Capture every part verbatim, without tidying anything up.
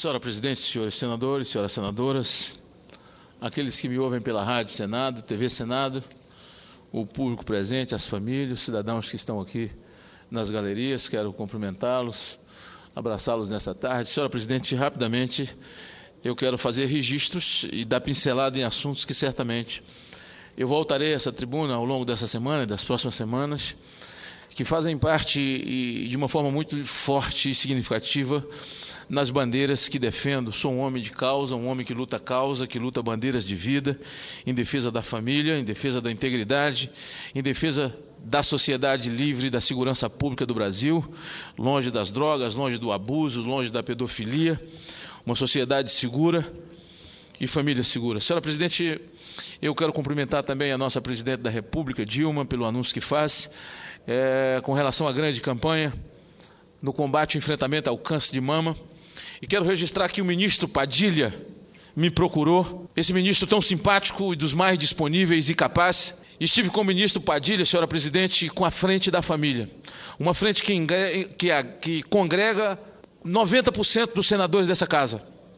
Senhora Presidente, senhores senadores, senhoras senadoras, aqueles que me ouvem pela Rádio Senado, T V Senado, o público presente, as famílias, os cidadãos que estão aqui nas galerias, quero cumprimentá-los, abraçá-los nessa tarde. Senhora Presidente, rapidamente, eu quero fazer registros e dar pincelada em assuntos que certamente eu voltarei a essa tribuna ao longo dessa semana e das próximas semanas, que fazem parte e de uma forma muito forte e significativa nas bandeiras que defendo. Sou um homem de causa, um homem que luta causa, que luta bandeiras de vida, em defesa da família, em defesa da integridade, em defesa da sociedade livre, da segurança pública do Brasil, longe das drogas, longe do abuso, longe da pedofilia, uma sociedade segura e família segura. Senhora Presidente, eu quero cumprimentar também a nossa Presidente da República, Dilma, pelo anúncio que faz, é, com relação à grande campanha no combate e enfrentamento ao câncer de mama. E quero registrar que o ministro Padilha me procurou, esse ministro tão simpático e dos mais disponíveis e capazes. Estive com o ministro Padilha, senhora Presidente, com a Frente da Família, uma frente que, que, que congrega noventa por cento dos senadores dessa casa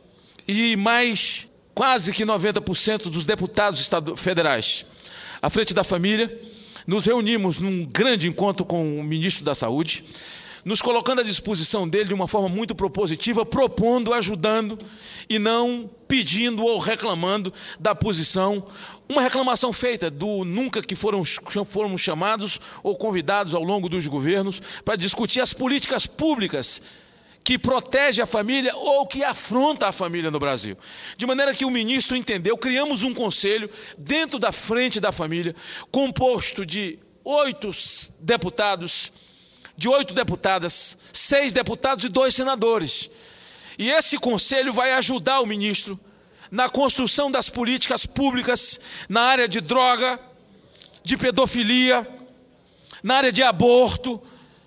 e mais quase que noventa por cento dos deputados federais. A Frente da Família, nos reunimos num grande encontro com o ministro da Saúde, nos colocando à disposição dele de uma forma muito propositiva, propondo, ajudando e não pedindo ou reclamando da posição, uma reclamação feita do nunca que foram, foram chamados ou convidados ao longo dos governos para discutir as políticas públicas que protege a família ou que afronta a família no Brasil. De maneira que o ministro entendeu, criamos um conselho dentro da Frente da Família, composto de oito deputados, de oito deputadas, seis deputados e dois senadores. E esse conselho vai ajudar o ministro na construção das políticas públicas na área de droga, de pedofilia, na área de aborto,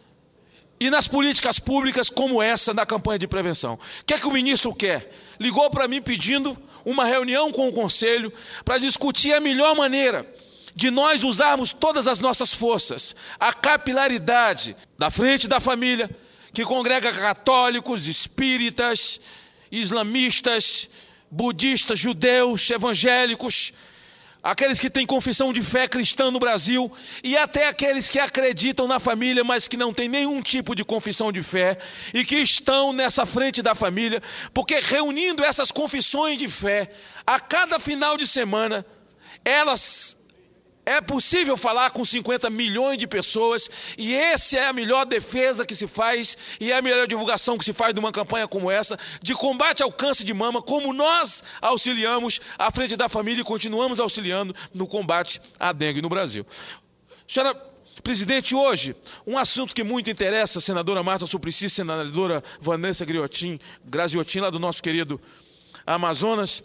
e nas políticas públicas como essa na campanha de prevenção. O que é que o ministro quer? Ligou para mim pedindo uma reunião com o Conselho para discutir a melhor maneira de nós usarmos todas as nossas forças, a capilaridade da Frente da Família, que congrega católicos, espíritas, islamistas, budistas, judeus, evangélicos, aqueles que têm confissão de fé cristã no Brasil e até aqueles que acreditam na família, mas que não têm nenhum tipo de confissão de fé e que estão nessa Frente da Família, porque reunindo essas confissões de fé, a cada final de semana, elas... é possível falar com cinquenta milhões de pessoas e essa é a melhor defesa que se faz e é a melhor divulgação que se faz de uma campanha como essa, de combate ao câncer de mama, como nós auxiliamos a Frente da Família e continuamos auxiliando no combate à dengue no Brasil. Senhora Presidente, hoje, um assunto que muito interessa a senadora Marta Suplicy, senadora Vanessa Graziotin, Graziotin, lá do nosso querido Amazonas.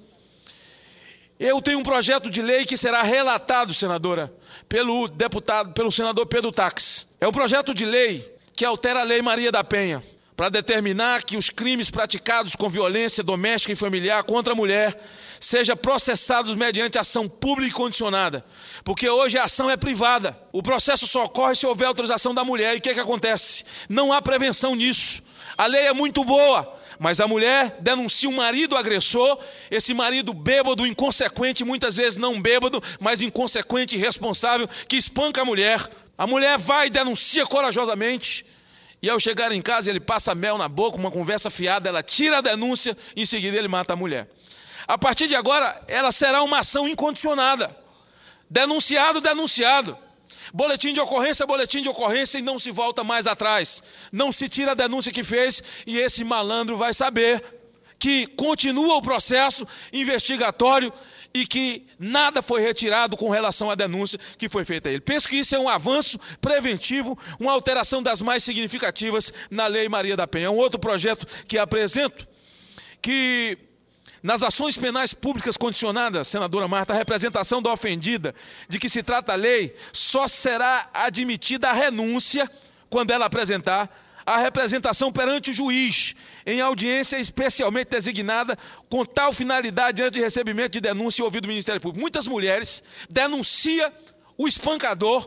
Eu tenho um projeto de lei que será relatado, senadora, pelo deputado, pelo senador Pedro Tax. É um projeto de lei que altera a Lei Maria da Penha, para determinar que os crimes praticados com violência doméstica e familiar contra a mulher sejam processados mediante ação pública e condicionada. Porque hoje a ação é privada. O processo só ocorre se houver autorização da mulher. E o que é que acontece? Não há prevenção nisso. A lei é muito boa, mas a mulher denuncia um marido agressor, esse marido bêbado, inconsequente, muitas vezes não bêbado, mas inconsequente e irresponsável, que espanca a mulher. A mulher vai e denuncia corajosamente, e ao chegar em casa ele passa mel na boca, uma conversa fiada, ela tira a denúncia e em seguida ele mata a mulher. A partir de agora, ela será uma ação incondicionada. Denunciado, denunciado. Boletim de ocorrência, boletim de ocorrência e não se volta mais atrás. Não se tira a denúncia que fez e esse malandro vai saber que continua o processo investigatório e que nada foi retirado com relação à denúncia que foi feita a ele. Penso que isso é um avanço preventivo, uma alteração das mais significativas na Lei Maria da Penha. É um outro projeto que apresento, que nas ações penais públicas condicionadas, senadora Marta, a representação da ofendida de que se trata a lei só será admitida a renúncia quando ela apresentar a representação perante o juiz, em audiência especialmente designada, com tal finalidade antes de recebimento de denúncia e ouvido do Ministério Público. Muitas mulheres denunciam o espancador,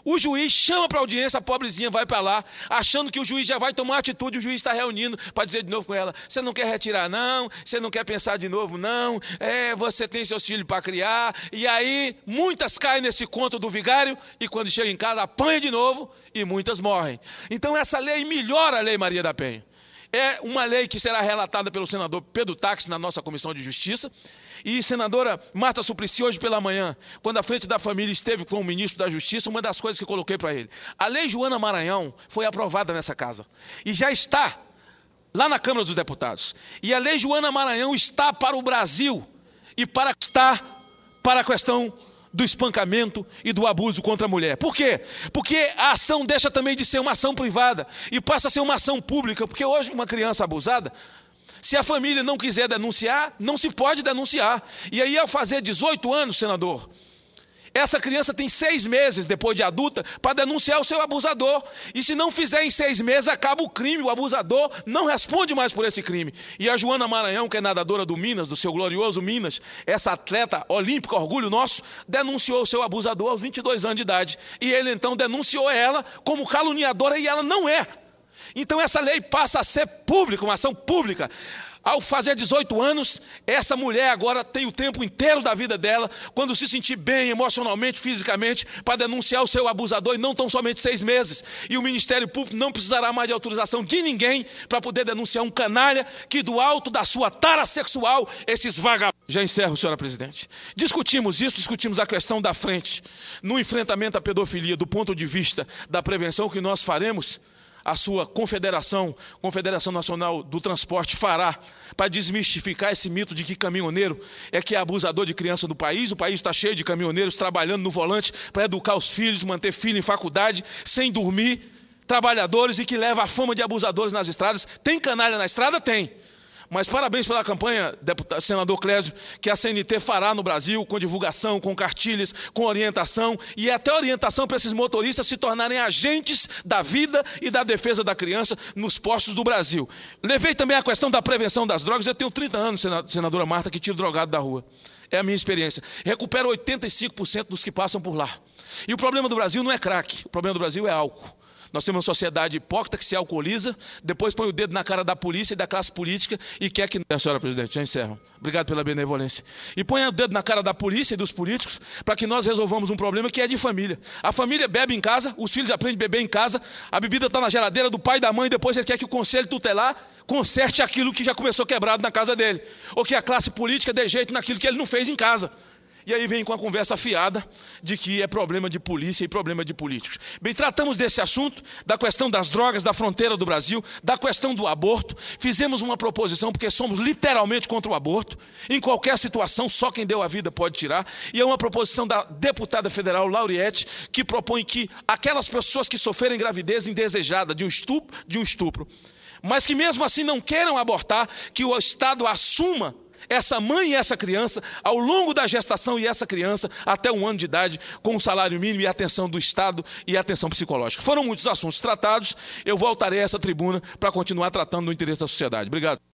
O juiz chama para audiência, a pobrezinha vai para lá, achando que o juiz já vai tomar atitude, o juiz está reunindo para dizer de novo com ela, você não quer retirar não, você não quer pensar de novo não, é, você tem seus filhos para criar, e aí muitas caem nesse conto do vigário, e quando chega em casa apanha de novo, e muitas morrem. Então essa lei melhora a Lei Maria da Penha. É uma lei que será relatada pelo senador Pedro Táxi na nossa Comissão de Justiça. E senadora Marta Suplicy, hoje pela manhã, quando a Frente da Família esteve com o ministro da Justiça, uma das coisas que coloquei para ele, a Lei Joana Maranhão foi aprovada nessa casa. E já está lá na Câmara dos Deputados. E a Lei Joana Maranhão está para o Brasil e para está para a questão do espancamento e do abuso contra a mulher. Por quê? Porque a ação deixa também de ser uma ação privada e passa a ser uma ação pública, porque hoje uma criança abusada, se a família não quiser denunciar, não se pode denunciar. E aí ao fazer dezoito anos, senador, essa criança tem seis meses depois de adulta para denunciar o seu abusador. E se não fizer em seis meses, acaba o crime, o abusador não responde mais por esse crime. E a Joana Maranhão, que é nadadora do Minas, do seu glorioso Minas, essa atleta olímpica, orgulho nosso, denunciou o seu abusador aos vinte e dois anos de idade. E ele então denunciou ela como caluniadora e ela não é. Então essa lei passa a ser pública, uma ação pública. Ao fazer dezoito anos, essa mulher agora tem o tempo inteiro da vida dela, quando se sentir bem emocionalmente, fisicamente, para denunciar o seu abusador, e não tão somente seis meses. E o Ministério Público não precisará mais de autorização de ninguém para poder denunciar um canalha que do alto da sua tara sexual, esses vagabundos... Já encerro, senhora presidente. Discutimos isso, discutimos a questão da frente, no enfrentamento à pedofilia, do ponto de vista da prevenção que nós faremos, a sua confederação, Confederação Nacional do Transporte, fará para desmistificar esse mito de que caminhoneiro é que é abusador de criança do país. O país está cheio de caminhoneiros trabalhando no volante para educar os filhos, manter filho em faculdade, sem dormir, trabalhadores e que leva a fama de abusadores nas estradas. Tem canalha na estrada? Tem. Mas parabéns pela campanha, deputado, senador Clésio, que a C N T fará no Brasil, com divulgação, com cartilhas, com orientação, e até orientação para esses motoristas se tornarem agentes da vida e da defesa da criança nos postos do Brasil. Levei também a questão da prevenção das drogas. Eu tenho trinta anos, senadora Marta, que tiro drogado da rua. É a minha experiência. Recupero oitenta e cinco por cento dos que passam por lá. E o problema do Brasil não é crack, o problema do Brasil é álcool. Nós temos uma sociedade hipócrita que se alcooliza, depois põe o dedo na cara da polícia e da classe política e quer que... A senhora presidente, já encerro. Obrigado pela benevolência. E põe o dedo na cara da polícia e dos políticos para que nós resolvamos um problema que é de família. A família bebe em casa, os filhos aprendem a beber em casa, a bebida está na geladeira do pai e da mãe, depois ele quer que o conselho tutelar conserte aquilo que já começou quebrado na casa dele. Ou que a classe política dê jeito naquilo que ele não fez em casa. E aí vem com a conversa afiada de que é problema de polícia e problema de políticos. Bem, tratamos desse assunto, da questão das drogas, da fronteira do Brasil, da questão do aborto. Fizemos uma proposição, porque somos literalmente contra o aborto. Em qualquer situação, só quem deu a vida pode tirar. E é uma proposição da deputada federal Lauriette, que propõe que aquelas pessoas que sofrerem gravidez indesejada de um estupro, de um estupro, mas que mesmo assim não queiram abortar, que o Estado assuma essa mãe e essa criança, ao longo da gestação e essa criança, até um ano de idade, com o salário mínimo e a atenção do Estado e a atenção psicológica. Foram muitos assuntos tratados, eu voltarei a essa tribuna para continuar tratando do interesse da sociedade. Obrigado.